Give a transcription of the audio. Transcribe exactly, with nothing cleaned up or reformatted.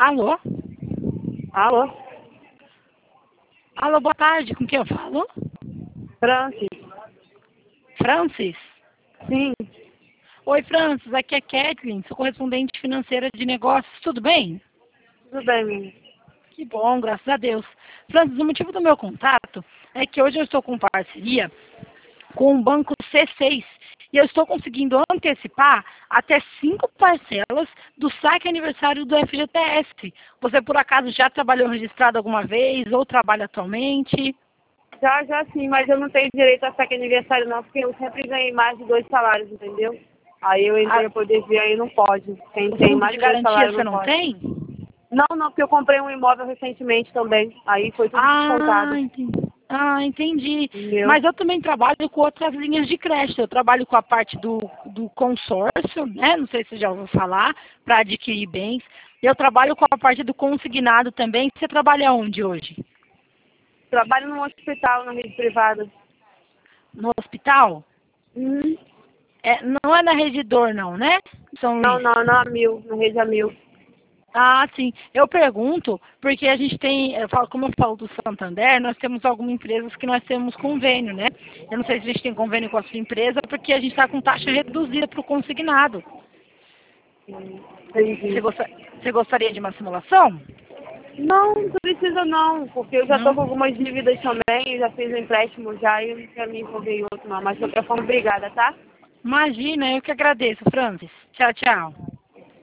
Alô? Alô? Alô, boa tarde. Com quem eu falo? Francis? Francis? Sim, Oi, Francis. Aqui é Kathleen, sou correspondente financeira de negócios. Tudo bem? tudo bem, menina. Que bom, graças a Deus. Francis, o motivo do meu contato é que hoje eu estou com parceria com o banco C seis e eu estou conseguindo antecipar até cinco parcelas do saque aniversário do F G T S. Você, por acaso, já trabalhou registrado alguma vez ou trabalha atualmente? Já, já sim, mas eu não tenho direito a saque aniversário não, porque eu sempre ganhei mais de dois salários, entendeu? Aí eu entrei Ah, a poder ver, aí não pode. Quem o tem fundo mais de de dois garantia salários você não não pode. tem? Não, não, porque eu comprei um imóvel recentemente também. Aí foi tudo Ah, descontado, entendi. Ah, entendi. entendeu? Mas eu também trabalho com outras linhas de crédito. Eu trabalho com a parte do, do consórcio, né? Não sei se você já ouviu falar, para adquirir bens. Eu trabalho com a parte do consignado também. Você trabalha onde hoje? Trabalho num hospital, na rede privada. No hospital? Hum. É, não é na Redidor, não, né? São Não, Luís. não, não a mil, na rede a mil. Ah, sim. Eu pergunto, porque a gente tem, eu falo, como eu falo do Santander, nós temos algumas empresas que nós temos convênio, né? Eu não sei se a gente tem convênio com a sua empresa, porque a gente está com taxa reduzida para o consignado. Hum, Você, Entendi. gosta- você gostaria de uma simulação? Não, não precisa não, porque eu já tô Não? com algumas dívidas também, já fiz um empréstimo já e não quero me envolver em outro não. Mas de qualquer forma, obrigada, tá? Imagina, eu que agradeço, Francis. Tchau, tchau.